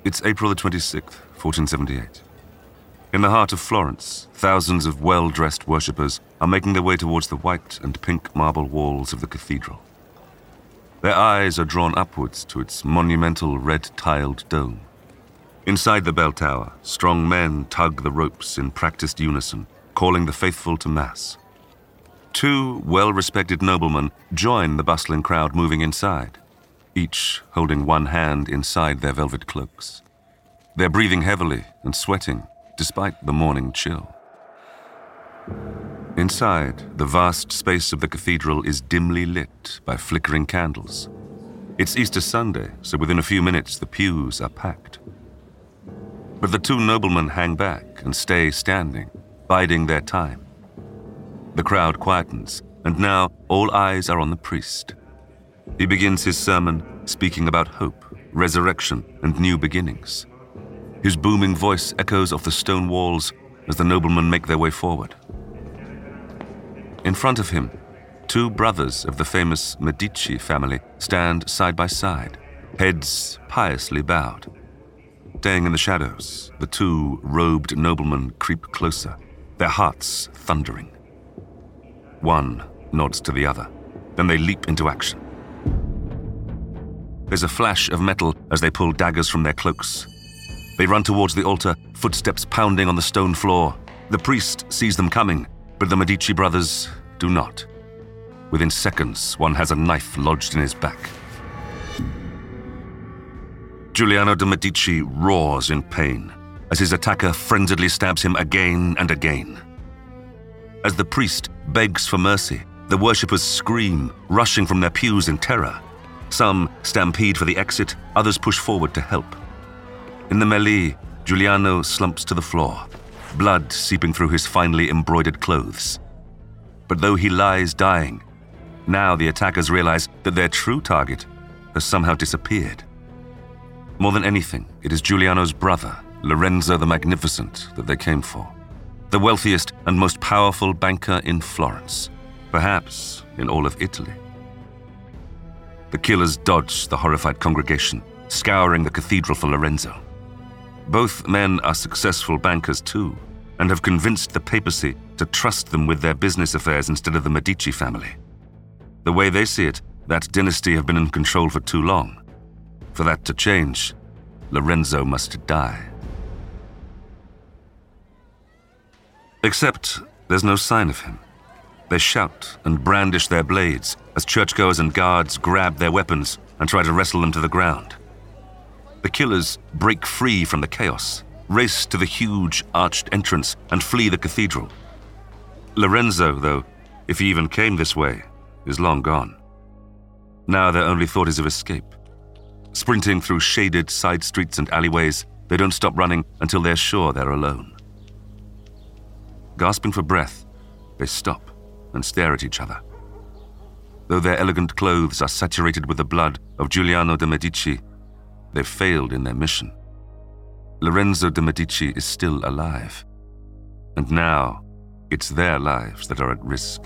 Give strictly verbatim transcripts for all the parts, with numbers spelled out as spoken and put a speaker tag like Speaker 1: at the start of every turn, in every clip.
Speaker 1: It's April the twenty-sixth, fourteen seventy-eight. In the heart of Florence, thousands of well-dressed worshippers are making their way towards the white and pink marble walls of the cathedral. Their eyes are drawn upwards to its monumental red-tiled dome. Inside the bell tower, strong men tug the ropes in practiced unison, calling the faithful to Mass. Two well-respected noblemen join the bustling crowd moving inside, each holding one hand inside their velvet cloaks. They're breathing heavily and sweating, despite the morning chill. Inside, the vast space of the cathedral is dimly lit by flickering candles. It's Easter Sunday, so within a few minutes the pews are packed. But the two noblemen hang back and stay standing, biding their time. The crowd quietens, and now all eyes are on the priest. He begins his sermon speaking about hope, resurrection, and new beginnings. His booming voice echoes off the stone walls as the noblemen make their way forward. In front of him, two brothers of the famous Medici family stand side by side, heads piously bowed. Staying in the shadows, the two robed noblemen creep closer, their hearts thundering. One nods to the other, then they leap into action. There's a flash of metal as they pull daggers from their cloaks. They run towards the altar, footsteps pounding on the stone floor. The priest sees them coming, but the Medici brothers do not. Within seconds, one has a knife lodged in his back. Giuliano de' Medici roars in pain as his attacker frenziedly stabs him again and again. As the priest begs for mercy, the worshippers scream, rushing from their pews in terror. Some stampede for the exit, others push forward to help. In the melee, Giuliano slumps to the floor, blood seeping through his finely embroidered clothes. But though he lies dying, now the attackers realize that their true target has somehow disappeared. More than anything, it is Giuliano's brother, Lorenzo the Magnificent, that they came for. The wealthiest and most powerful banker in Florence, perhaps in all of Italy. The killers dodge the horrified congregation, scouring the cathedral for Lorenzo. Both men are successful bankers too, and have convinced the papacy to trust them with their business affairs instead of the Medici family. The way they see it, that dynasty have been in control for too long. For that to change, Lorenzo must die. Except there's no sign of him. They shout and brandish their blades as churchgoers and guards grab their weapons and try to wrestle them to the ground. The killers break free from the chaos, race to the huge arched entrance, and flee the cathedral. Lorenzo, though, if he even came this way, is long gone. Now their only thought is of escape. Sprinting through shaded side streets and alleyways, they don't stop running until they're sure they're alone. Gasping for breath, they stop and stare at each other. Though their elegant clothes are saturated with the blood of Giuliano de' Medici, they've failed in their mission. Lorenzo de' Medici is still alive, and now it's their lives that are at risk.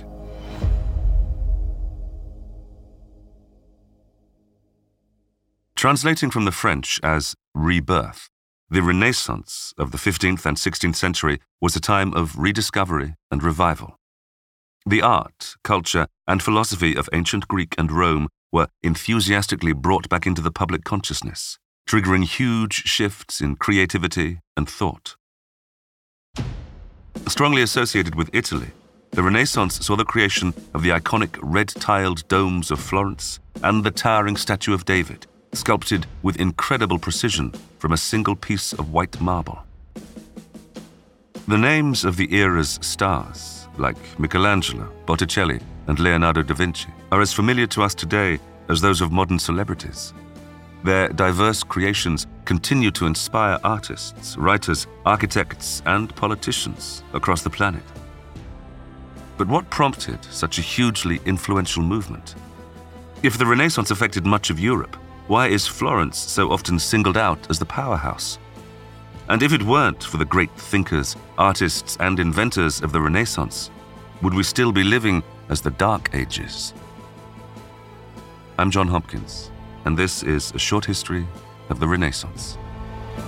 Speaker 1: Translating from the French as rebirth, the Renaissance of the fifteenth and sixteenth century was a time of rediscovery and revival. The art, culture, and philosophy of ancient Greek and Rome were enthusiastically brought back into the public consciousness, triggering huge shifts in creativity and thought. Strongly associated with Italy, the Renaissance saw the creation of the iconic red-tiled domes of Florence and the towering statue of David, sculpted with incredible precision from a single piece of white marble. The names of the era's stars, like Michelangelo, Botticelli, and Leonardo da Vinci, are as familiar to us today as those of modern celebrities. Their diverse creations continue to inspire artists, writers, architects, and politicians across the planet. But what prompted such a hugely influential movement? If the Renaissance affected much of Europe, why is Florence so often singled out as the powerhouse? And if it weren't for the great thinkers, artists, and inventors of the Renaissance, would we still be living as the Dark Ages? I'm John Hopkins, and this is a short history of the Renaissance.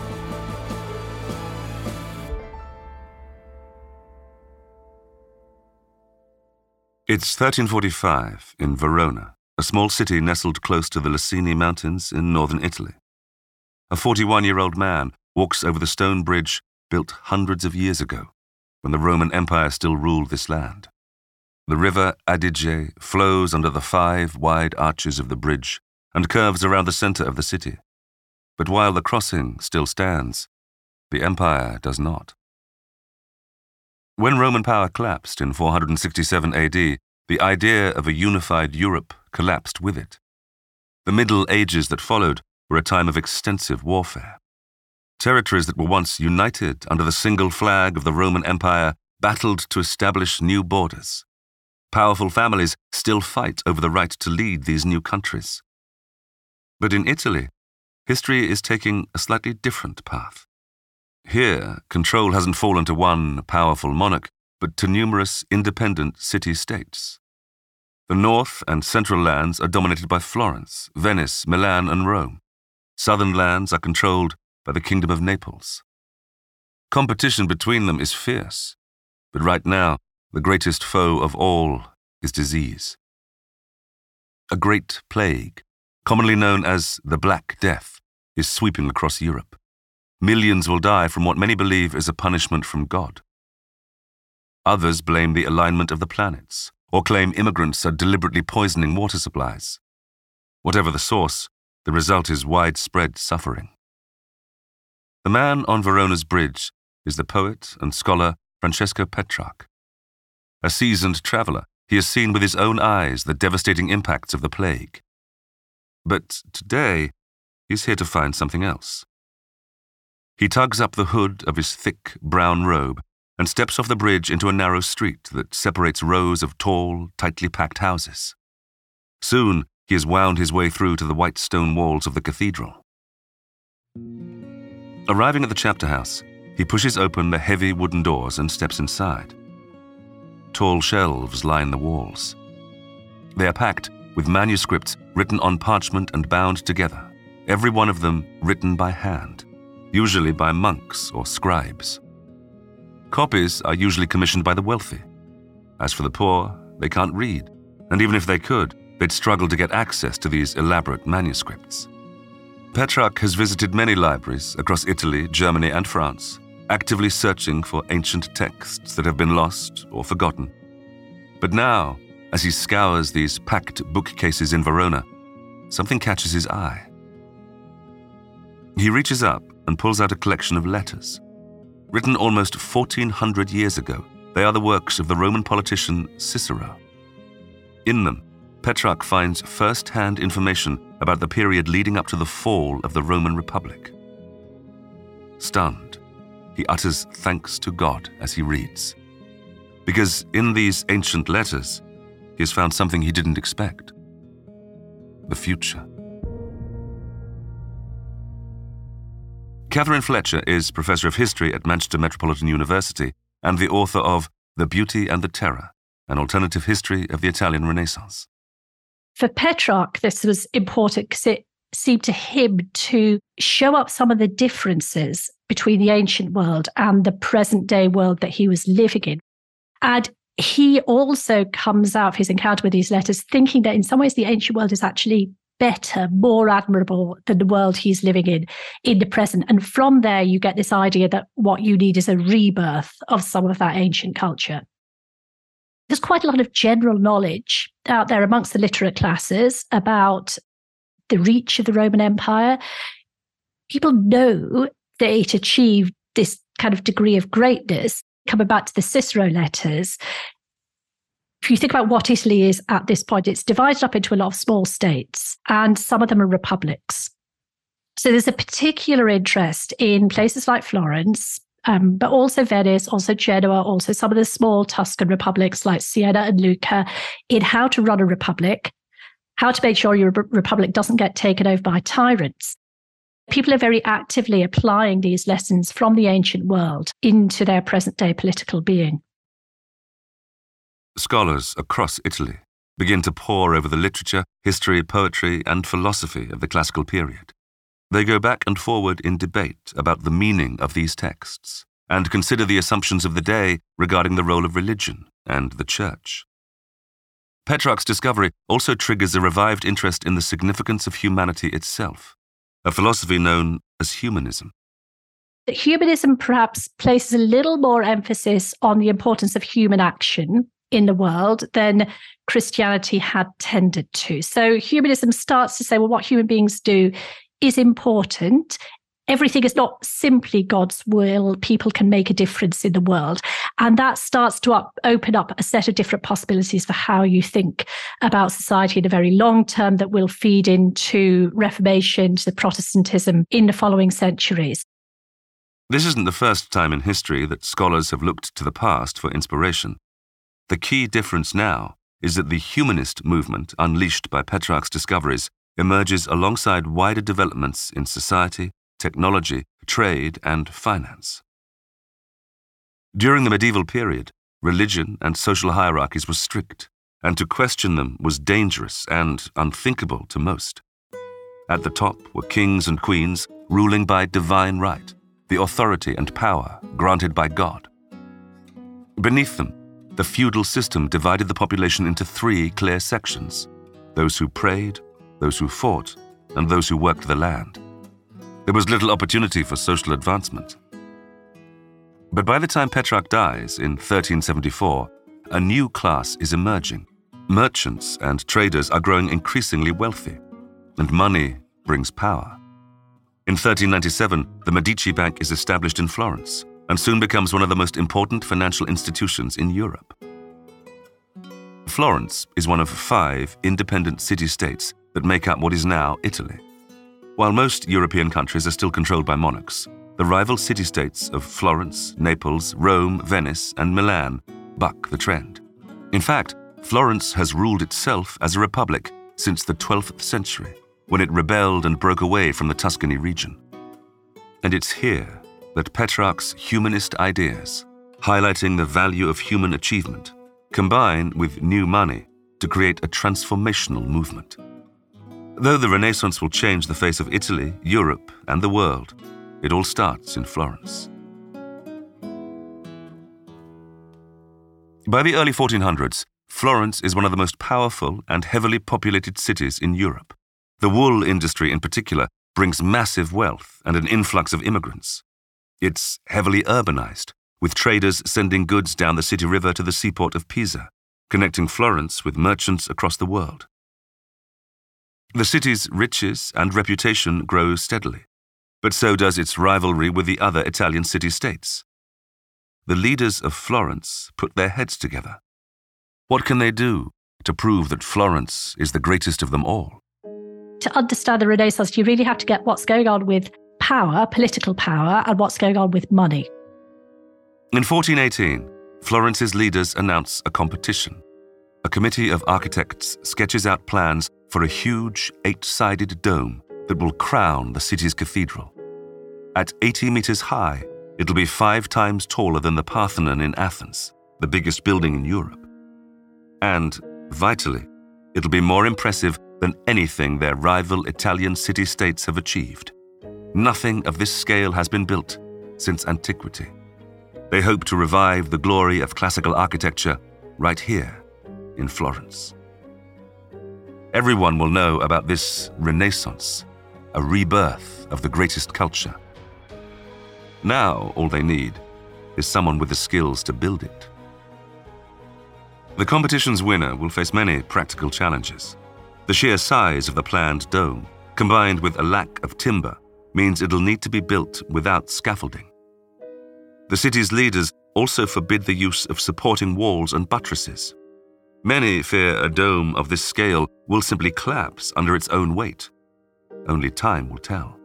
Speaker 1: It's thirteen forty-five in Verona, a small city nestled close to the Lucini Mountains in northern Italy. A forty-one-year-old man walks over the stone bridge built hundreds of years ago, when the Roman Empire still ruled this land. The river Adige flows under the five wide arches of the bridge and curves around the center of the city. But while the crossing still stands, the empire does not. When Roman power collapsed in four hundred sixty-seven A D, the idea of a unified Europe collapsed with it. The Middle Ages that followed were a time of extensive warfare. Territories that were once united under the single flag of the Roman Empire battled to establish new borders. Powerful families still fight over the right to lead these new countries. But in Italy, history is taking a slightly different path. Here, control hasn't fallen to one powerful monarch, but to numerous independent city-states. The north and central lands are dominated by Florence, Venice, Milan, and Rome. Southern lands are controlled by the Kingdom of Naples. Competition between them is fierce, but right now, the greatest foe of all is disease. A great plague, commonly known as the Black Death, is sweeping across Europe. Millions will die from what many believe is a punishment from God. Others blame the alignment of the planets, or claim immigrants are deliberately poisoning water supplies. Whatever the source, the result is widespread suffering. The man on Verona's bridge is the poet and scholar Francesco Petrarch. A seasoned traveler, he has seen with his own eyes the devastating impacts of the plague. But today, he's here to find something else. He tugs up the hood of his thick brown robe and steps off the bridge into a narrow street that separates rows of tall, tightly packed houses. Soon, he has wound his way through to the white stone walls of the cathedral. Arriving at the chapter house, he pushes open the heavy wooden doors and steps inside. Tall shelves line the walls. They are packed with manuscripts written on parchment and bound together, every one of them written by hand, usually by monks or scribes. Copies are usually commissioned by the wealthy. As for the poor, they can't read, and even if they could, they'd struggle to get access to these elaborate manuscripts. Petrarch has visited many libraries across Italy, Germany, and France, actively searching for ancient texts that have been lost or forgotten. But now, as he scours these packed bookcases in Verona, something catches his eye. He reaches up and pulls out a collection of letters. Written almost fourteen hundred years ago, they are the works of the Roman politician Cicero. In them, Petrarch finds first-hand information about the period leading up to the fall of the Roman Republic. Stunned, he utters thanks to God as he reads. Because in these ancient letters, he has found something he didn't expect. The future. Catherine Fletcher is Professor of History at Manchester Metropolitan University and the author of The Beauty and the Terror, an alternative history of the Italian Renaissance.
Speaker 2: For Petrarch, this was important because it seemed to him to show up some of the differences between the ancient world and the present-day world that he was living in. And he also comes out of his encounter with these letters thinking that in some ways the ancient world is actually better, more admirable than the world he's living in, in the present. And from there, you get this idea that what you need is a rebirth of some of that ancient culture. There's quite a lot of general knowledge out there amongst the literate classes about the reach of the Roman Empire. People know that it achieved this kind of degree of greatness. Coming back to the Cicero letters, if you think about what Italy is at this point, it's divided up into a lot of small states, and some of them are republics. So there's a particular interest in places like Florence, um, but also Venice, also Genoa, also some of the small Tuscan republics like Siena and Lucca, in how to run a republic, how to make sure your republic doesn't get taken over by tyrants. People are very actively applying these lessons from the ancient world into their present-day political being.
Speaker 1: Scholars across Italy begin to pore over the literature, history, poetry, and philosophy of the classical period. They go back and forward in debate about the meaning of these texts and consider the assumptions of the day regarding the role of religion and the church. Petrarch's discovery also triggers a revived interest in the significance of humanity itself, a philosophy known as humanism.
Speaker 2: Humanism perhaps places a little more emphasis on the importance of human action in the world than Christianity had tended to. So humanism starts to say, well, what human beings do is important. Everything is not simply God's will. People can make a difference in the world. And that starts to up, open up a set of different possibilities for how you think about society in a very long term that will feed into Reformation, to Protestantism in the following centuries.
Speaker 1: This isn't the first time in history that scholars have looked to the past for inspiration. The key difference now is that the humanist movement unleashed by Petrarch's discoveries emerges alongside wider developments in society, technology, trade, and finance. During the medieval period, religion and social hierarchies were strict, and to question them was dangerous and unthinkable to most. At the top were kings and queens ruling by divine right, the authority and power granted by God. Beneath them, the feudal system divided the population into three clear sections: those who prayed, those who fought, and those who worked the land. There was little opportunity for social advancement. But by the time Petrarch dies in thirteen seventy-four, a new class is emerging. Merchants and traders are growing increasingly wealthy, and money brings power. In thirteen ninety-seven, the Medici Bank is established in Florence and soon becomes one of the most important financial institutions in Europe. Florence is one of five independent city-states that make up what is now Italy. While most European countries are still controlled by monarchs, the rival city-states of Florence, Naples, Rome, Venice, and Milan buck the trend. In fact, Florence has ruled itself as a republic since the twelfth century, when it rebelled and broke away from the Tuscany region. And it's here that Petrarch's humanist ideas, highlighting the value of human achievement, combine with new money to create a transformational movement. Though the Renaissance will change the face of Italy, Europe, and the world, it all starts in Florence. By the early fourteen hundreds, Florence is one of the most powerful and heavily populated cities in Europe. The wool industry in particular brings massive wealth and an influx of immigrants. It's heavily urbanized, with traders sending goods down the city river to the seaport of Pisa, connecting Florence with merchants across the world. The city's riches and reputation grow steadily, but so does its rivalry with the other Italian city-states. The leaders of Florence put their heads together. What can they do to prove that Florence is the greatest of them all?
Speaker 2: To understand the Renaissance, you really have to get what's going on with power, political power, and what's going on with money.
Speaker 1: In fourteen eighteen, Florence's leaders announce a competition. A committee of architects sketches out plans for a huge eight-sided dome that will crown the city's cathedral. At eighty meters high, it'll be five times taller than the Parthenon in Athens, the biggest building in Europe. And, vitally, it'll be more impressive than anything their rival Italian city-states have achieved. Nothing of this scale has been built since antiquity. They hope to revive the glory of classical architecture right here in Florence. Everyone will know about this Renaissance, a rebirth of the greatest culture. Now, all they need is someone with the skills to build it. The competition's winner will face many practical challenges. The sheer size of the planned dome, combined with a lack of timber, means it'll need to be built without scaffolding. The city's leaders also forbid the use of supporting walls and buttresses. Many fear a dome of this scale will simply collapse under its own weight. Only time will tell.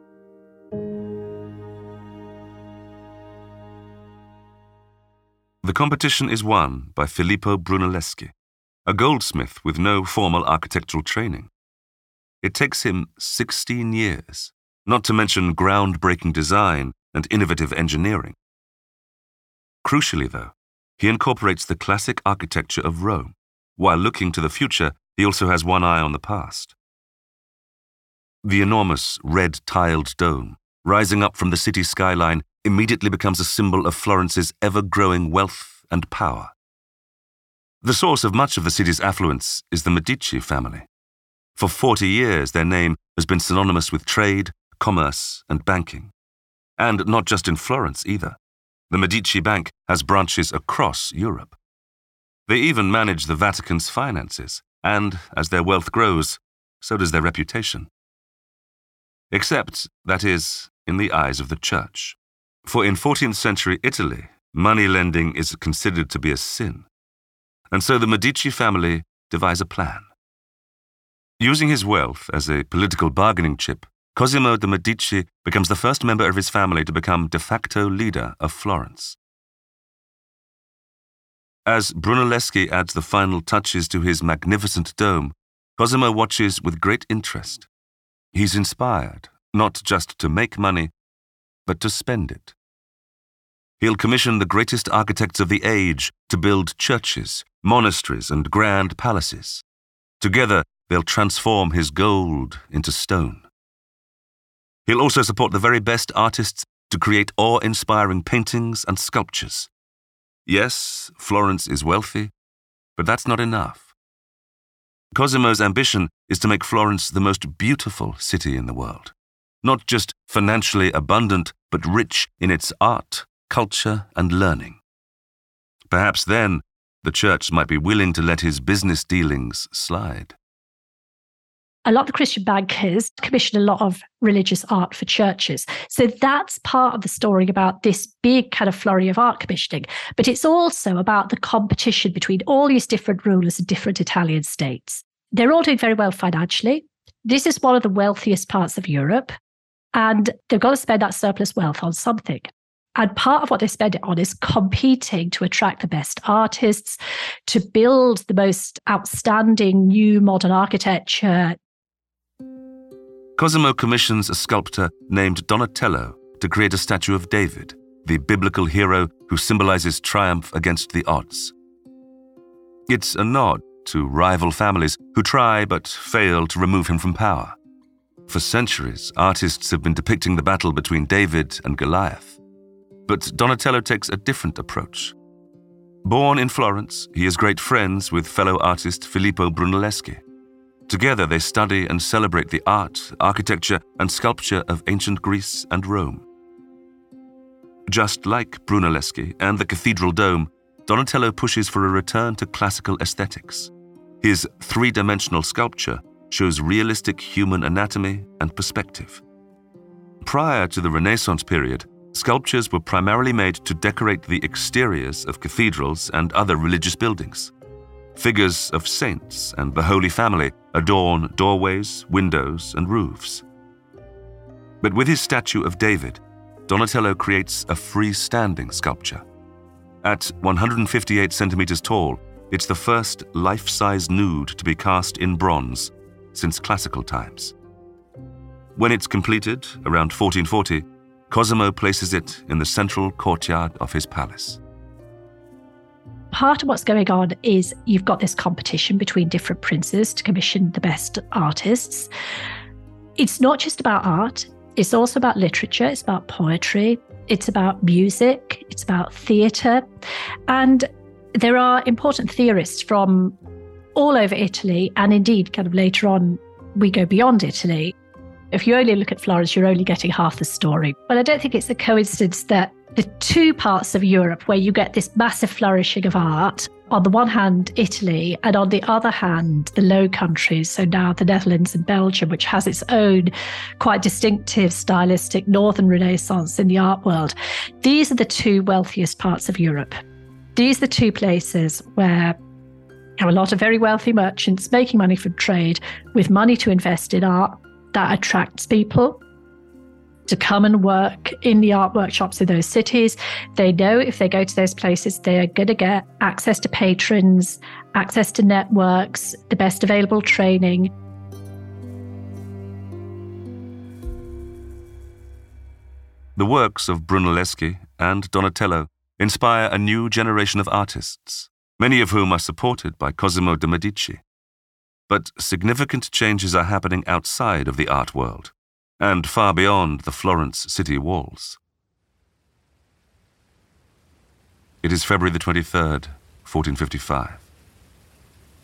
Speaker 1: The competition is won by Filippo Brunelleschi, a goldsmith with no formal architectural training. It takes him sixteen years, not to mention groundbreaking design and innovative engineering. Crucially, though, he incorporates the classic architecture of Rome. While looking to the future, he also has one eye on the past. The enormous red-tiled dome, rising up from the city skyline, immediately becomes a symbol of Florence's ever-growing wealth and power. The source of much of the city's affluence is the Medici family. For forty years, their name has been synonymous with trade, commerce, and banking. And not just in Florence either. The Medici Bank has branches across Europe. They even manage the Vatican's finances, and as their wealth grows, so does their reputation. Except, that is, in the eyes of the Church. For in fourteenth century Italy, money lending is considered to be a sin. And so the Medici family devise a plan. Using his wealth as a political bargaining chip, Cosimo de' Medici becomes the first member of his family to become de facto leader of Florence. As Brunelleschi adds the final touches to his magnificent dome, Cosimo watches with great interest. He's inspired, not just to make money, but to spend it. He'll commission the greatest architects of the age to build churches, monasteries, and grand palaces. Together, they'll transform his gold into stone. He'll also support the very best artists to create awe-inspiring paintings and sculptures. Yes, Florence is wealthy, but that's not enough. Cosimo's ambition is to make Florence the most beautiful city in the world, not just financially abundant, but rich in its art, culture, and learning. Perhaps then, the Church might be willing to let his business dealings slide.
Speaker 2: A lot of the Christian bankers commission a lot of religious art for churches. So that's part of the story about this big kind of flurry of art commissioning. But it's also about the competition between all these different rulers in different Italian states. They're all doing very well financially. This is one of the wealthiest parts of Europe. And they've got to spend that surplus wealth on something. And part of what they spend it on is competing to attract the best artists, to build the most outstanding new modern architecture.
Speaker 1: Cosimo commissions a sculptor named Donatello to create a statue of David, the biblical hero who symbolizes triumph against the odds. It's a nod to rival families who try but fail to remove him from power. For centuries, artists have been depicting the battle between David and Goliath. But Donatello takes a different approach. Born in Florence, he is great friends with fellow artist Filippo Brunelleschi. Together they study and celebrate the art, architecture, and sculpture of ancient Greece and Rome. Just like Brunelleschi and the Cathedral Dome, Donatello pushes for a return to classical aesthetics. His three-dimensional sculpture shows realistic human anatomy and perspective. Prior to the Renaissance period, sculptures were primarily made to decorate the exteriors of cathedrals and other religious buildings. Figures of saints and the Holy Family adorn doorways, windows, and roofs. But with his statue of David, Donatello creates a freestanding sculpture. At one hundred fifty-eight centimeters tall, it's the first life-size nude to be cast in bronze since classical times. When it's completed, around fourteen forty, Cosimo places it in the central courtyard of his palace.
Speaker 2: Part of what's going on is you've got this competition between different princes to commission the best artists. It's not just about art, it's also about literature, it's about poetry, it's about music, it's about theatre. And there are important theorists from all over Italy, and indeed, kind of later on, we go beyond Italy. If you only look at Florence, you're only getting half the story. But I don't think it's a coincidence that the two parts of Europe where you get this massive flourishing of art, on the one hand, Italy, and on the other hand, the Low Countries, so now the Netherlands and Belgium, which has its own quite distinctive stylistic Northern Renaissance in the art world. These are the two wealthiest parts of Europe. These are the two places where you have a lot of very wealthy merchants making money from trade with money to invest in art. That attracts people to come and work in the art workshops in those cities. They know if they go to those places, they are going to get access to patrons, access to networks, the best available training.
Speaker 1: The works of Brunelleschi and Donatello inspire a new generation of artists, many of whom are supported by Cosimo de' Medici. But significant changes are happening outside of the art world, and far beyond the Florence city walls. It is February the twenty-third, fourteen fifty-five.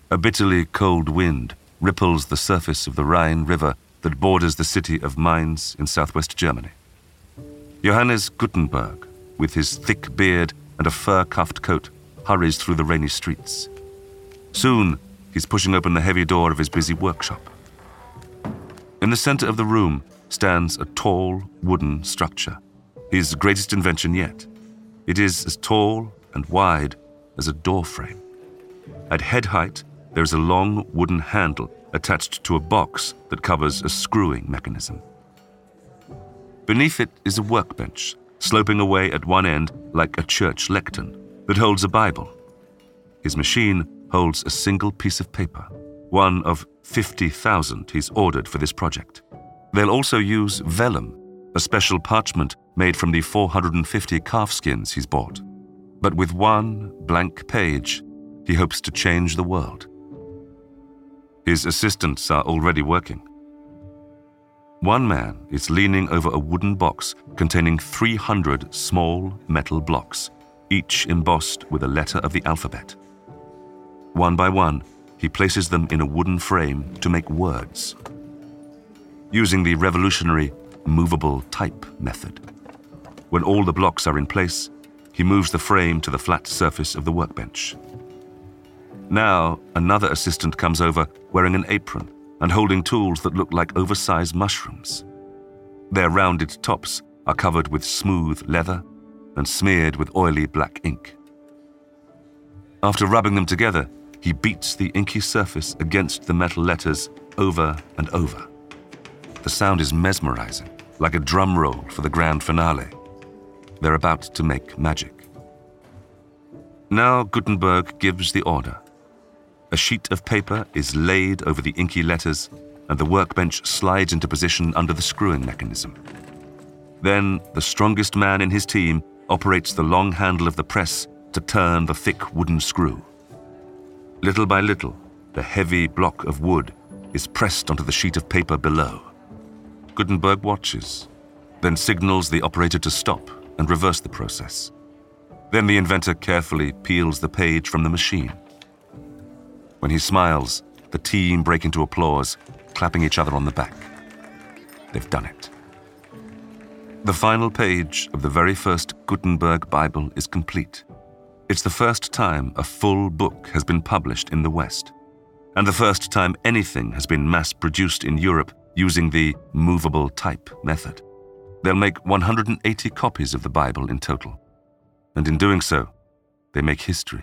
Speaker 1: A bitterly cold wind ripples the surface of the Rhine River that borders the city of Mainz in southwest Germany. Johannes Gutenberg, with his thick beard and a fur-cuffed coat, hurries through the rainy streets. Soon, he's pushing open the heavy door of his busy workshop. In the center of the room stands a tall, wooden structure, his greatest invention yet. It is as tall and wide as a door frame. At head height, there is a long wooden handle attached to a box that covers a screwing mechanism. Beneath it is a workbench, sloping away at one end like a church lectern, that holds a Bible. His machine holds a single piece of paper, one of fifty thousand he's ordered for this project. They'll also use vellum, a special parchment made from the four hundred fifty calf skins he's bought. But with one blank page, he hopes to change the world. His assistants are already working. One man is leaning over a wooden box containing three hundred small metal blocks, each embossed with a letter of the alphabet. One by one, he places them in a wooden frame to make words, using the revolutionary movable type method. When all the blocks are in place, he moves the frame to the flat surface of the workbench. Now, another assistant comes over wearing an apron and holding tools that look like oversized mushrooms. Their rounded tops are covered with smooth leather and smeared with oily black ink. After rubbing them together, he beats the inky surface against the metal letters over and over. The sound is mesmerizing, like a drum roll for the grand finale. They're about to make magic. Now Gutenberg gives the order. A sheet of paper is laid over the inky letters, and the workbench slides into position under the screwing mechanism. Then the strongest man in his team operates the long handle of the press to turn the thick wooden screw. Little by little, the heavy block of wood is pressed onto the sheet of paper below. Gutenberg watches, then signals the operator to stop and reverse the process. Then the inventor carefully peels the page from the machine. When he smiles, the team break into applause, clapping each other on the back. They've done it. The final page of the very first Gutenberg Bible is complete. It's the first time a full book has been published in the West, and the first time anything has been mass-produced in Europe using the movable type method. They'll make one hundred eighty copies of the Bible in total, and in doing so, they make history.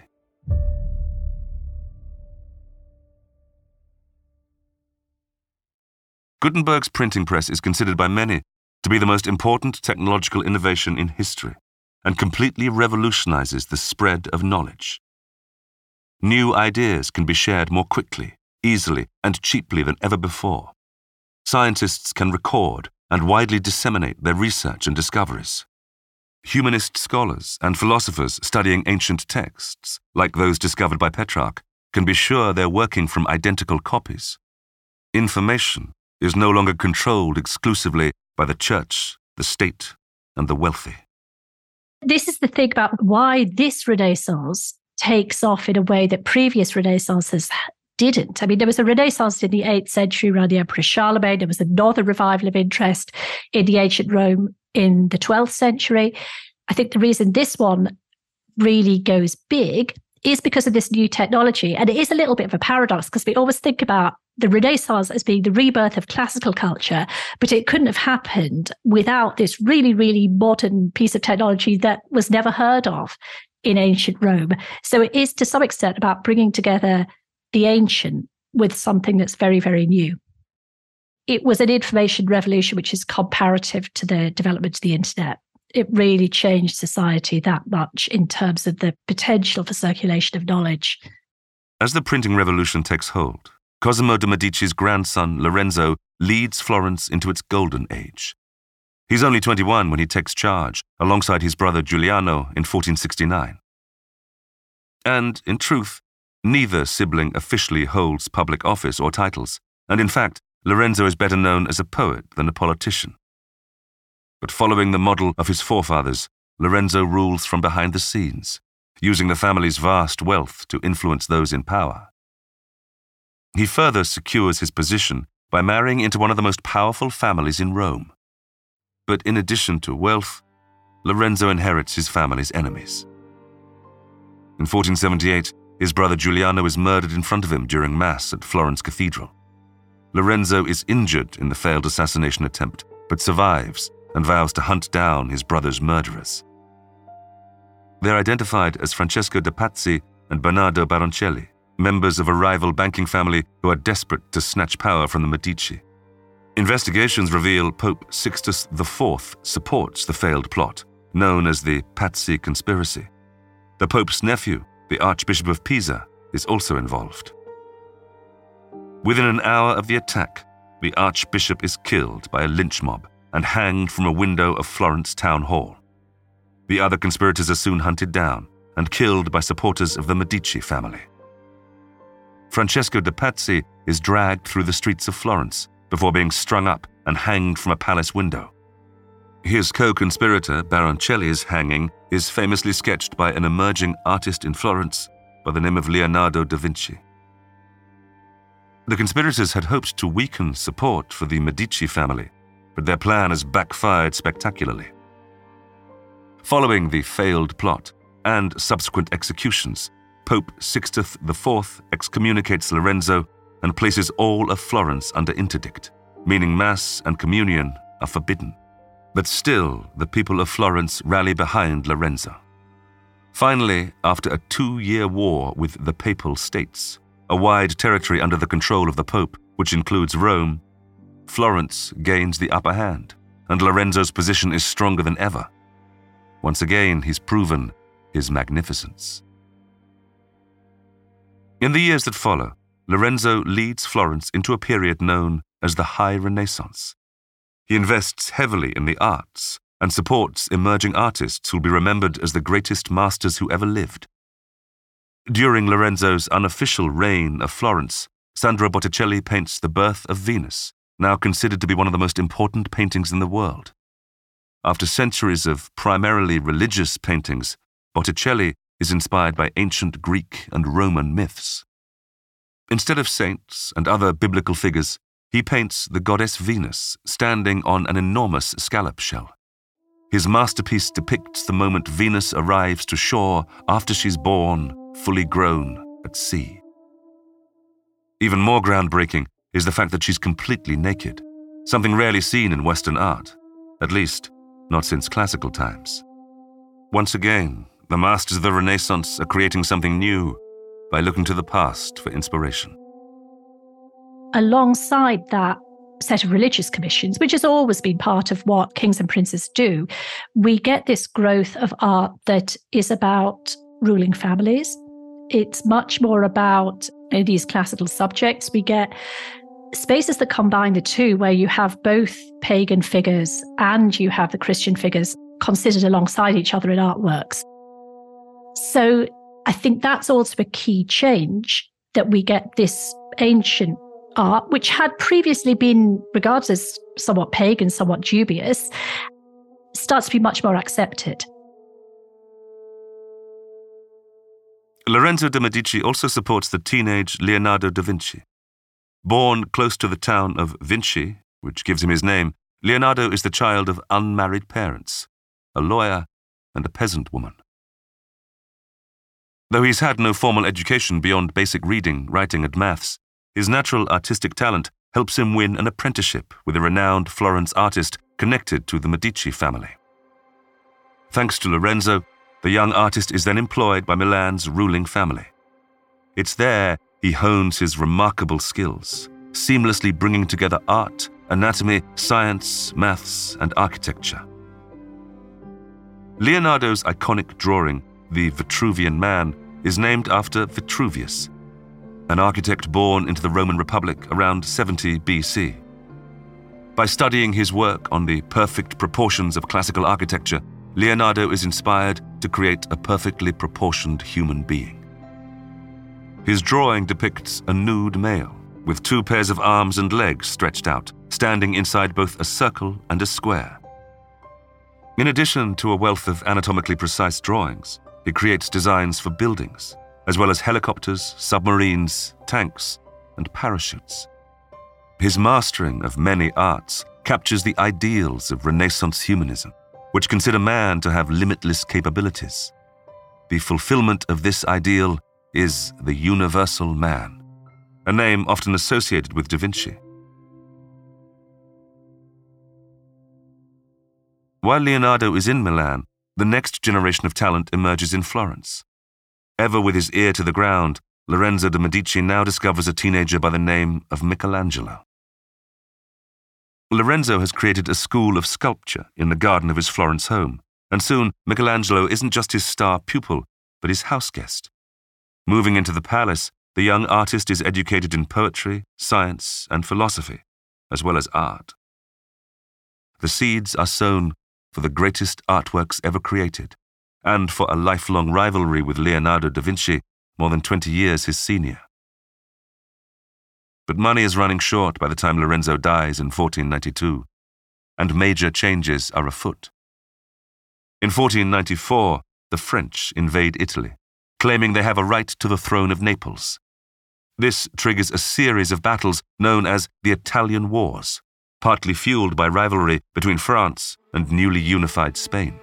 Speaker 1: Gutenberg's printing press is considered by many to be the most important technological innovation in history, and completely revolutionizes the spread of knowledge. New ideas can be shared more quickly, easily, and cheaply than ever before. Scientists can record and widely disseminate their research and discoveries. Humanist scholars and philosophers studying ancient texts, like those discovered by Petrarch, can be sure they're working from identical copies. Information is no longer controlled exclusively by the church, the state, and the wealthy.
Speaker 2: This is the thing about why this Renaissance takes off in a way that previous Renaissances didn't. I mean, there was a Renaissance in the eighth century around the Emperor Charlemagne. There was another revival of interest in the ancient Rome in the twelfth century. I think the reason this one really goes big is because of this new technology. And it is a little bit of a paradox because we always think about the Renaissance as being the rebirth of classical culture, but it couldn't have happened without this really, really modern piece of technology that was never heard of in ancient Rome. So it is to some extent about bringing together the ancient with something that's very, very new. It was an information revolution, which is comparative to the development of the internet. It really changed society that much in terms of the potential for circulation of knowledge.
Speaker 1: As the printing revolution takes hold, Cosimo de' Medici's grandson, Lorenzo, leads Florence into its golden age. He's only twenty-one when he takes charge, alongside his brother Giuliano in fourteen sixty-nine. And, in truth, neither sibling officially holds public office or titles, and in fact, Lorenzo is better known as a poet than a politician. But following the model of his forefathers, Lorenzo rules from behind the scenes, using the family's vast wealth to influence those in power. He further secures his position by marrying into one of the most powerful families in Rome. But in addition to wealth, Lorenzo inherits his family's enemies. In fourteen seventy-eight, his brother Giuliano is murdered in front of him during Mass at Florence Cathedral. Lorenzo is injured in the failed assassination attempt, but survives and vows to hunt down his brother's murderers. They're identified as Francesco de' Pazzi and Bernardo Baroncelli, members of a rival banking family who are desperate to snatch power from the Medici. Investigations reveal Pope Sixtus the Fourth supports the failed plot, known as the Pazzi Conspiracy. The Pope's nephew, the Archbishop of Pisa, is also involved. Within an hour of the attack, the Archbishop is killed by a lynch mob and hanged from a window of Florence Town Hall. The other conspirators are soon hunted down and killed by supporters of the Medici family. Francesco de' Pazzi is dragged through the streets of Florence before being strung up and hanged from a palace window. His co-conspirator, Baroncelli's hanging, is famously sketched by an emerging artist in Florence by the name of Leonardo da Vinci. The conspirators had hoped to weaken support for the Medici family, but their plan has backfired spectacularly. Following the failed plot and subsequent executions, Pope Sixtus the Fourth excommunicates Lorenzo and places all of Florence under interdict, meaning Mass and Communion are forbidden. But still, the people of Florence rally behind Lorenzo. Finally, after a two-year war with the Papal States, a wide territory under the control of the Pope, which includes Rome, Florence gains the upper hand, and Lorenzo's position is stronger than ever. Once again, he's proven his magnificence. In the years that follow, Lorenzo leads Florence into a period known as the High Renaissance. He invests heavily in the arts and supports emerging artists who'll be remembered as the greatest masters who ever lived. During Lorenzo's unofficial reign of Florence, Sandro Botticelli paints The Birth of Venus, now considered to be one of the most important paintings in the world. After centuries of primarily religious paintings, Botticelli is inspired by ancient Greek and Roman myths. Instead of saints and other biblical figures, he paints the goddess Venus standing on an enormous scallop shell. His masterpiece depicts the moment Venus arrives to shore after she's born, fully grown, at sea. Even more groundbreaking is the fact that she's completely naked, something rarely seen in Western art, at least not since classical times. Once again, the masters of the Renaissance are creating something new by looking to the past for inspiration.
Speaker 2: Alongside that set of religious commissions, which has always been part of what kings and princes do, we get this growth of art that is about ruling families. It's much more about, you know, these classical subjects. We get spaces that combine the two, where you have both pagan figures and you have the Christian figures considered alongside each other in artworks. So I think that's also a key change, that we get this ancient art, which had previously been regarded as somewhat pagan, somewhat dubious, starts to be much more accepted.
Speaker 1: Lorenzo de' Medici also supports the teenage Leonardo da Vinci. Born close to the town of Vinci, which gives him his name, Leonardo is the child of unmarried parents, a lawyer and a peasant woman. Though he's had no formal education beyond basic reading, writing, and maths, his natural artistic talent helps him win an apprenticeship with a renowned Florence artist connected to the Medici family. Thanks to Lorenzo, the young artist is then employed by Milan's ruling family. It's there he hones his remarkable skills, seamlessly bringing together art, anatomy, science, maths, and architecture. Leonardo's iconic drawing, The Vitruvian Man, is named after Vitruvius, an architect born into the Roman Republic around seventy B C. By studying his work on the perfect proportions of classical architecture, Leonardo is inspired to create a perfectly proportioned human being. His drawing depicts a nude male with two pairs of arms and legs stretched out, standing inside both a circle and a square. In addition to a wealth of anatomically precise drawings, he creates designs for buildings, as well as helicopters, submarines, tanks, and parachutes. His mastering of many arts captures the ideals of Renaissance humanism, which consider man to have limitless capabilities. The fulfillment of this ideal is the universal man, a name often associated with Da Vinci. While Leonardo is in Milan, the next generation of talent emerges in Florence. Ever with his ear to the ground, Lorenzo de' Medici now discovers a teenager by the name of Michelangelo. Lorenzo has created a school of sculpture in the garden of his Florence home, and soon Michelangelo isn't just his star pupil, but his houseguest. Moving into the palace, the young artist is educated in poetry, science, and philosophy, as well as art. The seeds are sown for the greatest artworks ever created, and for a lifelong rivalry with Leonardo da Vinci, more than twenty years his senior. But money is running short by the time Lorenzo dies in fourteen ninety-two, and major changes are afoot. In fourteen ninety-four, the French invade Italy, claiming they have a right to the throne of Naples. This triggers a series of battles known as the Italian Wars, partly fueled by rivalry between France and newly unified Spain.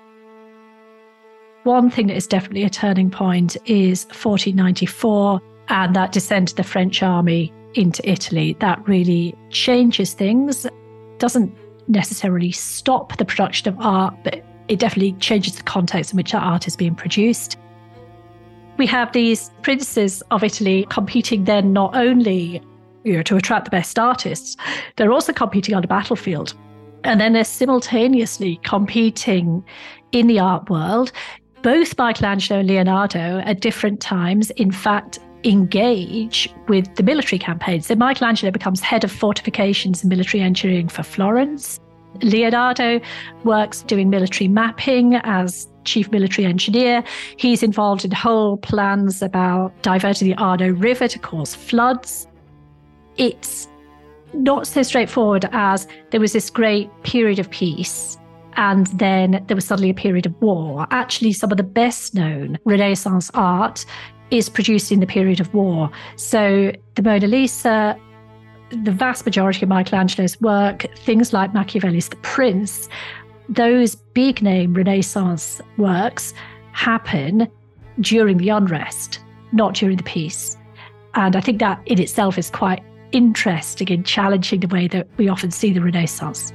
Speaker 2: One thing that is definitely a turning point is fourteen ninety-four and that descent of the French army into Italy. That really changes things. Doesn't necessarily stop the production of art, but it definitely changes the context in which that art is being produced. We have these princes of Italy competing then not only, you know, to attract the best artists, they're also competing on the battlefield. And then they're simultaneously competing in the art world. Both Michelangelo and Leonardo at different times, in fact, engage with the military campaign. So Michelangelo becomes head of fortifications and military engineering for Florence. Leonardo works doing military mapping as chief military engineer. He's involved in whole plans about diverting the Arno River to cause floods. It's not so straightforward as there was this great period of peace and then there was suddenly a period of war. Actually, some of the best known Renaissance art is produced in the period of war. So the Mona Lisa, the vast majority of Michelangelo's work, things like Machiavelli's The Prince, those big name Renaissance works happen during the unrest, not during the peace. And I think that in itself is quite interesting in challenging the way that we often see the Renaissance.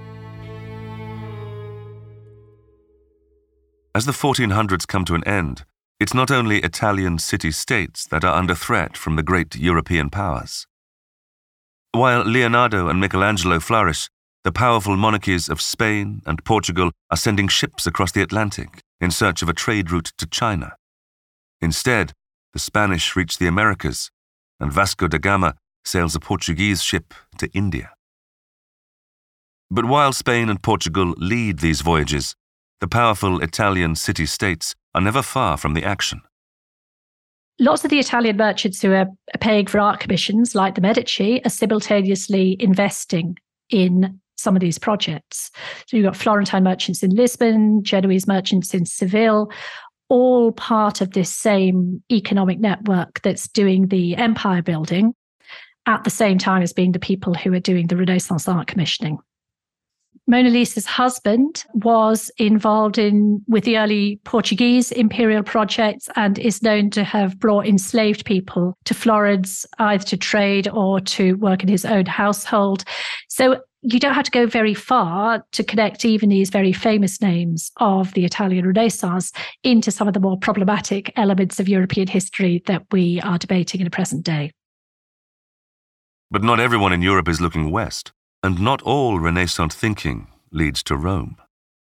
Speaker 1: As the fourteen hundreds come to an end, it's not only Italian city-states that are under threat from the great European powers. While Leonardo and Michelangelo flourish, the powerful monarchies of Spain and Portugal are sending ships across the Atlantic in search of a trade route to China. Instead, the Spanish reach the Americas, and Vasco da Gama sails a Portuguese ship to India. But while Spain and Portugal lead these voyages, the powerful Italian city-states are never far from the action.
Speaker 2: Lots of the Italian merchants who are paying for art commissions, like the Medici, are simultaneously investing in some of these projects. So you've got Florentine merchants in Lisbon, Genoese merchants in Seville, all part of this same economic network that's doing the empire building at the same time as being the people who are doing the Renaissance art commissioning. Mona Lisa's husband was involved in with the early Portuguese imperial projects and is known to have brought enslaved people to Florence, either to trade or to work in his own household. So you don't have to go very far to connect even these very famous names of the Italian Renaissance into some of the more problematic elements of European history that we are debating in the present day.
Speaker 1: But not everyone in Europe is looking west. And not all Renaissance thinking leads to Rome.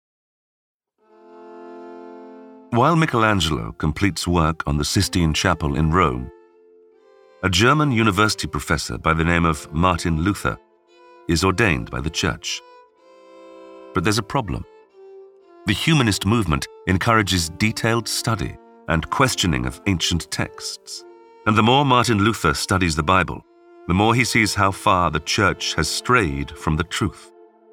Speaker 1: While Michelangelo completes work on the Sistine Chapel in Rome, a German university professor by the name of Martin Luther is ordained by the church. But there's a problem. The humanist movement encourages detailed study and questioning of ancient texts. And the more Martin Luther studies the Bible, the more he sees how far the church has strayed from the truth.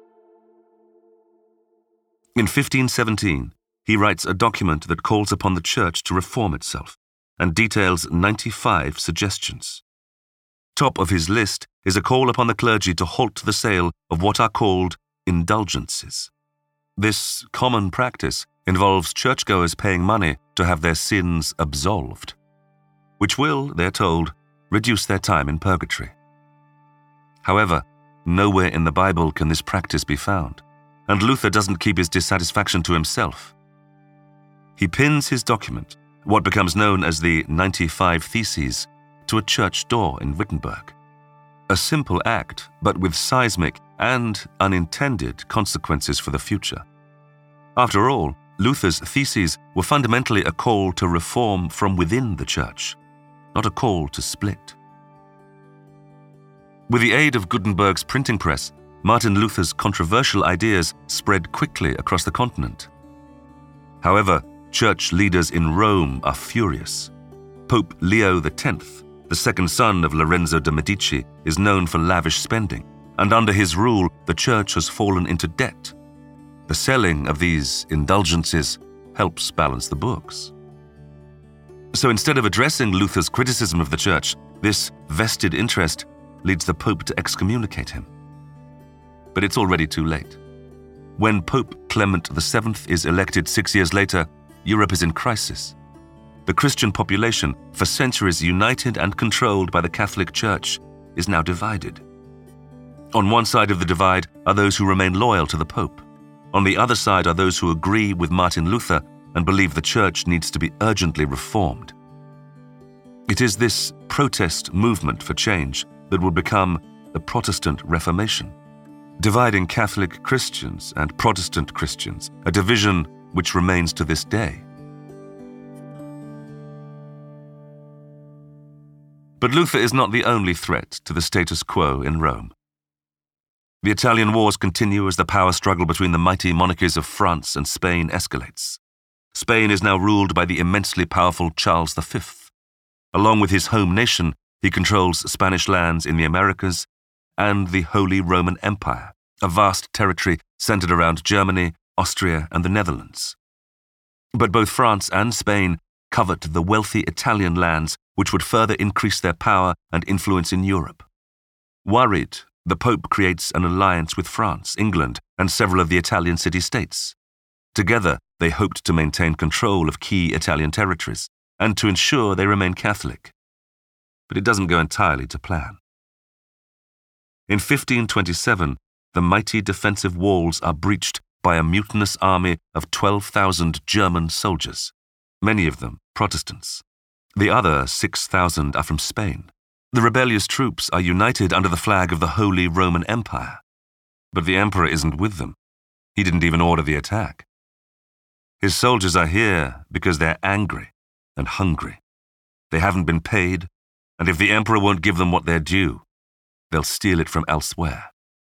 Speaker 1: In fifteen seventeen, he writes a document that calls upon the church to reform itself and details ninety-five suggestions. Top of his list is a call upon the clergy to halt the sale of what are called indulgences. This common practice involves churchgoers paying money to have their sins absolved, which will, they're told, reduce their time in purgatory. However, nowhere in the Bible can this practice be found, and Luther doesn't keep his dissatisfaction to himself. He pins his document, what becomes known as the ninety-five Theses, to a church door in Wittenberg. A simple act, but with seismic and unintended consequences for the future. After all, Luther's theses were fundamentally a call to reform from within the church, not a call to split. With the aid of Gutenberg's printing press, Martin Luther's controversial ideas spread quickly across the continent. However, church leaders in Rome are furious. Pope Leo the tenth, the second son of Lorenzo de' Medici, is known for lavish spending, and under his rule, the church has fallen into debt. The selling of these indulgences helps balance the books. So instead of addressing Luther's criticism of the church, this vested interest leads the Pope to excommunicate him. But it's already too late. When Pope Clement the seventh is elected six years later, Europe is in crisis. The Christian population, for centuries united and controlled by the Catholic Church, is now divided. On one side of the divide are those who remain loyal to the Pope. On the other side are those who agree with Martin Luther and believe the Church needs to be urgently reformed. It is this protest movement for change that will become the Protestant Reformation, dividing Catholic Christians and Protestant Christians, a division which remains to this day. But Luther is not the only threat to the status quo in Rome. The Italian wars continue as the power struggle between the mighty monarchies of France and Spain escalates. Spain is now ruled by the immensely powerful Charles the fifth. Along with his home nation, he controls Spanish lands in the Americas and the Holy Roman Empire, a vast territory centered around Germany, Austria, and the Netherlands. But both France and Spain covet the wealthy Italian lands, which would further increase their power and influence in Europe. Worried, the Pope creates an alliance with France, England, and several of the Italian city-states. Together, they hoped to maintain control of key Italian territories and to ensure they remain Catholic. But it doesn't go entirely to plan. In fifteen twenty-seven, the mighty defensive walls are breached by a mutinous army of twelve thousand German soldiers, many of them Protestants. The other six thousand are from Spain. The rebellious troops are united under the flag of the Holy Roman Empire. But the emperor isn't with them. He didn't even order the attack. His soldiers are here because they're angry and hungry. They haven't been paid, and if the emperor won't give them what they're due, they'll steal it from elsewhere.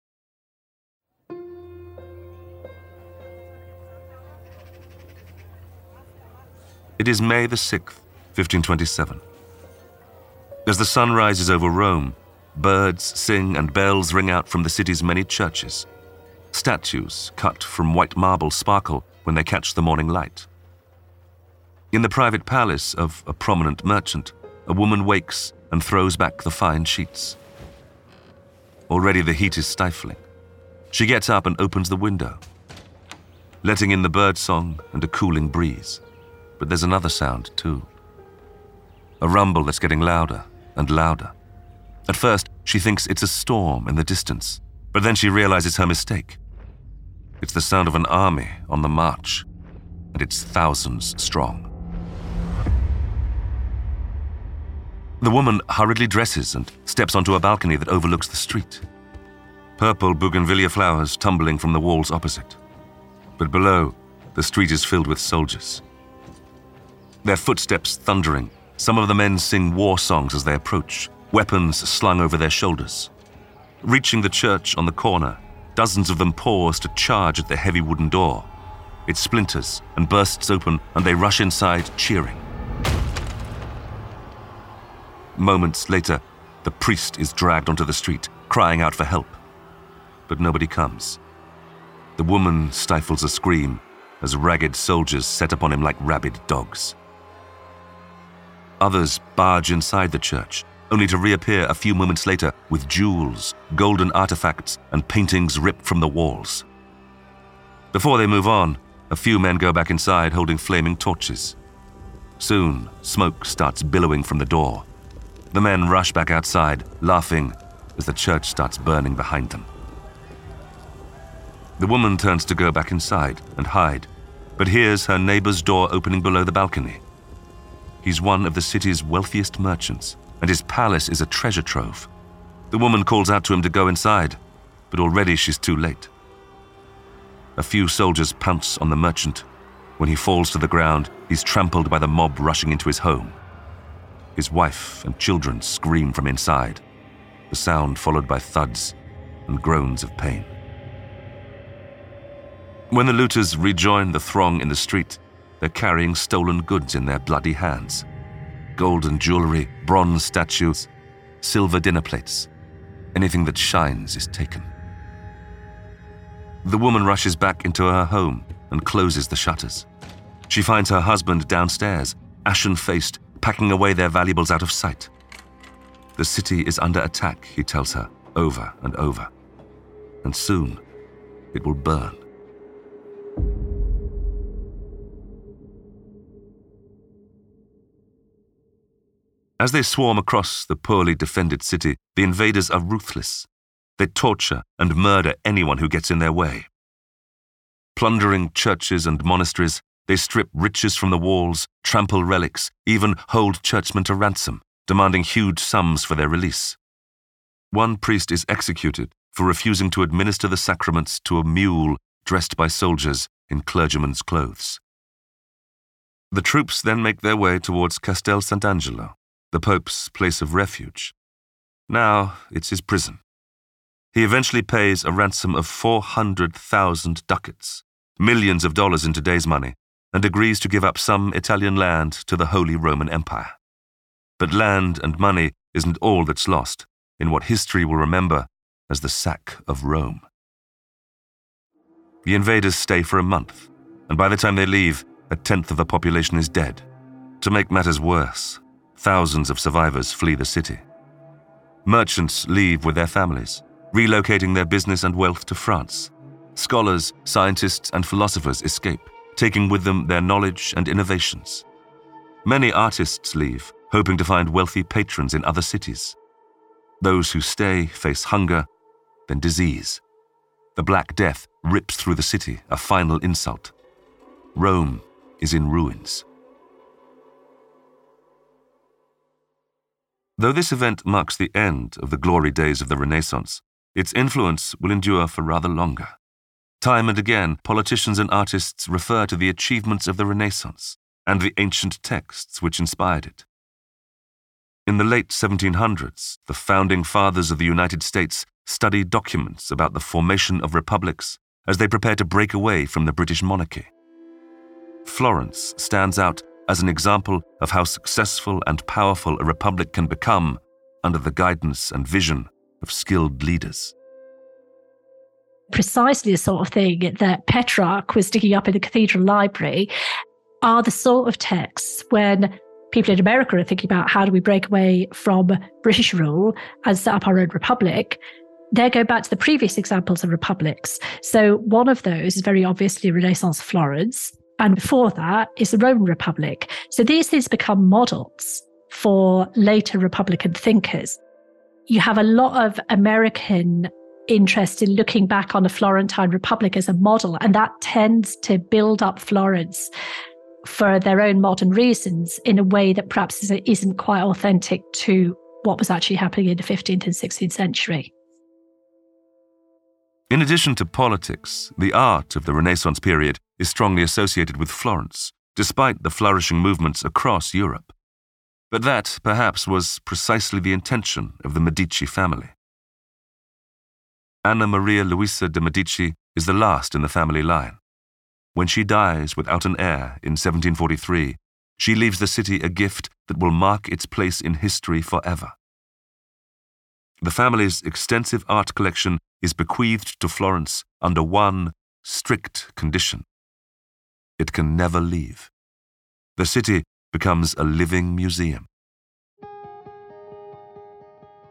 Speaker 1: It is May the sixth, fifteen twenty-seven. As the sun rises over Rome, birds sing and bells ring out from the city's many churches. Statues cut from white marble sparkle when they catch the morning light. In the private palace of a prominent merchant, a woman wakes and throws back the fine sheets. Already the heat is stifling. She gets up and opens the window, letting in the birdsong and a cooling breeze. But there's another sound too. A rumble that's getting louder and louder. At first, she thinks it's a storm in the distance, but then she realizes her mistake. It's the sound of an army on the march, and it's thousands strong. The woman hurriedly dresses and steps onto a balcony that overlooks the street. Purple bougainvillea flowers tumbling from the walls opposite. But below, the street is filled with soldiers. Their footsteps thundering, some of the men sing war songs as they approach, weapons slung over their shoulders. Reaching the church on the corner, dozens of them pause to charge at the heavy wooden door. It splinters and bursts open, and they rush inside, cheering. Moments later, the priest is dragged onto the street, crying out for help. But nobody comes. The woman stifles a scream as ragged soldiers set upon him like rabid dogs. Others barge inside the church, only to reappear a few moments later with jewels, golden artifacts, and paintings ripped from the walls. Before they move on, a few men go back inside holding flaming torches. Soon, smoke starts billowing from the door. The men rush back outside, laughing as the church starts burning behind them. The woman turns to go back inside and hide, but hears her neighbor's door opening below the balcony. He's one of the city's wealthiest merchants, and his palace is a treasure trove. The woman calls out to him to go inside, but already she's too late. A few soldiers pounce on the merchant. When he falls to the ground, he's trampled by the mob rushing into his home. His wife and children scream from inside, the sound followed by thuds and groans of pain. When the looters rejoin the throng in the street, they're carrying stolen goods in their bloody hands. Golden jewelry, bronze statues, silver dinner plates. Anything that shines is taken. The woman rushes back into her home and closes the shutters. She finds her husband downstairs, ashen-faced, packing away their valuables out of sight. The city is under attack, he tells her, over and over. And soon, it will burn. As they swarm across the poorly defended city, the invaders are ruthless. They torture and murder anyone who gets in their way. Plundering churches and monasteries, they strip riches from the walls, trample relics, even hold churchmen to ransom, demanding huge sums for their release. One priest is executed for refusing to administer the sacraments to a mule dressed by soldiers in clergyman's clothes. The troops then make their way towards Castel Sant'Angelo, the Pope's place of refuge. Now it's his prison. He eventually pays a ransom of four hundred thousand ducats, millions of dollars in today's money, and agrees to give up some Italian land to the Holy Roman Empire. But land and money isn't all that's lost in what history will remember as the sack of Rome. The invaders stay for a month, and by the time they leave, a tenth of the population is dead. To make matters worse, thousands of survivors flee the city. Merchants leave with their families, relocating their business and wealth to France. Scholars, scientists, and philosophers escape, taking with them their knowledge and innovations. Many artists leave, hoping to find wealthy patrons in other cities. Those who stay face hunger, then disease. The Black Death rips through the city, a final insult. Rome is in ruins. Though this event marks the end of the glory days of the Renaissance, its influence will endure for rather longer. Time and again, politicians and artists refer to the achievements of the Renaissance and the ancient texts which inspired it. In the late seventeen hundreds, the founding fathers of the United States studied documents about the formation of republics as they prepared to break away from the British monarchy. Florence stands out as an example of how successful and powerful a republic can become under the guidance and vision of skilled leaders.
Speaker 2: Precisely the sort of thing that Petrarch was digging up in the cathedral library are the sort of texts when people in America are thinking about how do we break away from British rule and set up our own republic. They go back to the previous examples of republics. So one of those is very obviously Renaissance Florence. And before that is the Roman Republic. So these things become models for later Republican thinkers. You have a lot of American interest in looking back on the Florentine Republic as a model, and that tends to build up Florence for their own modern reasons in a way that perhaps isn't quite authentic to what was actually happening in the fifteenth and sixteenth century.
Speaker 1: In addition to politics, the art of the Renaissance period is strongly associated with Florence, despite the flourishing movements across Europe. But that, perhaps, was precisely the intention of the Medici family. Anna Maria Luisa de' Medici is the last in the family line. When she dies without an heir in seventeen forty-three, she leaves the city a gift that will mark its place in history forever. The family's extensive art collection is bequeathed to Florence under one strict condition. It can never leave. The city becomes a living museum.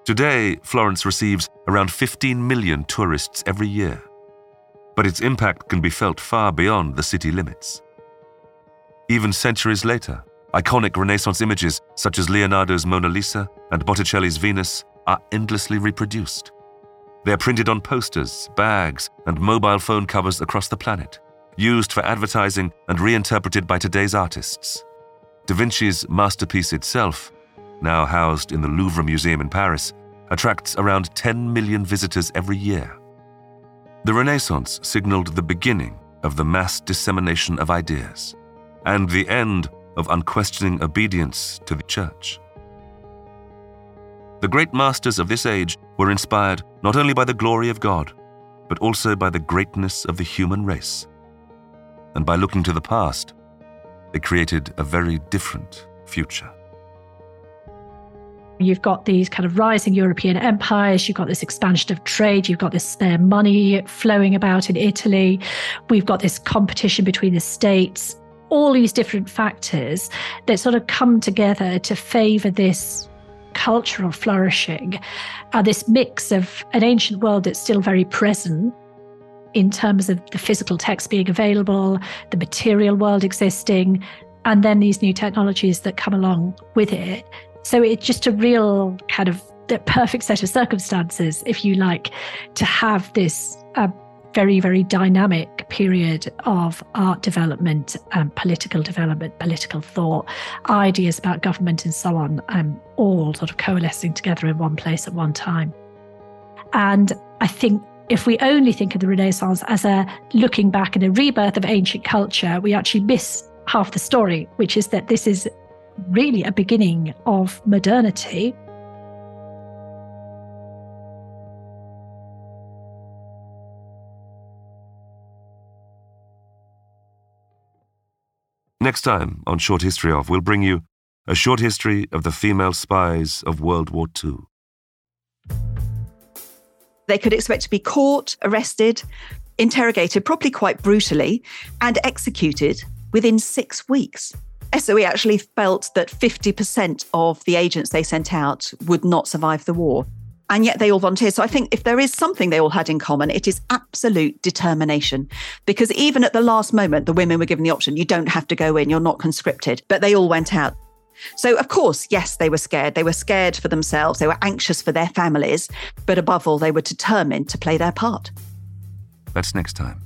Speaker 1: Today, Florence receives around fifteen million tourists every year, but its impact can be felt far beyond the city limits. Even centuries later, iconic Renaissance images such as Leonardo's Mona Lisa and Botticelli's Venus are endlessly reproduced. They are printed on posters, bags, and mobile phone covers across the planet, used for advertising and reinterpreted by today's artists. Da Vinci's masterpiece itself, now housed in the Louvre Museum in Paris, attracts around ten million visitors every year. The Renaissance signaled the beginning of the mass dissemination of ideas and the end of unquestioning obedience to the Church. The great masters of this age were inspired not only by the glory of God, but also by the greatness of the human race. And by looking to the past, they created a very different future.
Speaker 2: You've got these kind of rising European empires, you've got this expansion of trade, you've got this spare money flowing about in Italy, we've got this competition between the states, all these different factors that sort of come together to favour this cultural flourishing, uh, this mix of an ancient world that's still very present in terms of the physical text being available, the material world existing, and then these new technologies that come along with it. So it's just a real kind of the perfect set of circumstances, if you like, to have this uh, very, very dynamic period of art development, um, political development, political thought, ideas about government and so on, um, all sort of coalescing together in one place at one time. And I think if we only think of the Renaissance as a looking back and a rebirth of ancient culture, we actually miss half the story, which is that this is really a beginning of modernity.
Speaker 1: Next time on Short History Of, we'll bring you a short history of the female spies of World War Two.
Speaker 3: They could expect to be caught, arrested, interrogated, probably quite brutally, and executed within six weeks. S O E actually felt that fifty percent of the agents they sent out would not survive the war. And yet they all volunteered. So I think if there is something they all had in common, it is absolute determination. Because even at the last moment, the women were given the option, you don't have to go in, you're not conscripted. But they all went out. So, of course, yes, they were scared. They were scared for themselves. They were anxious for their families. But above all, they were determined to play their part.
Speaker 1: That's next time.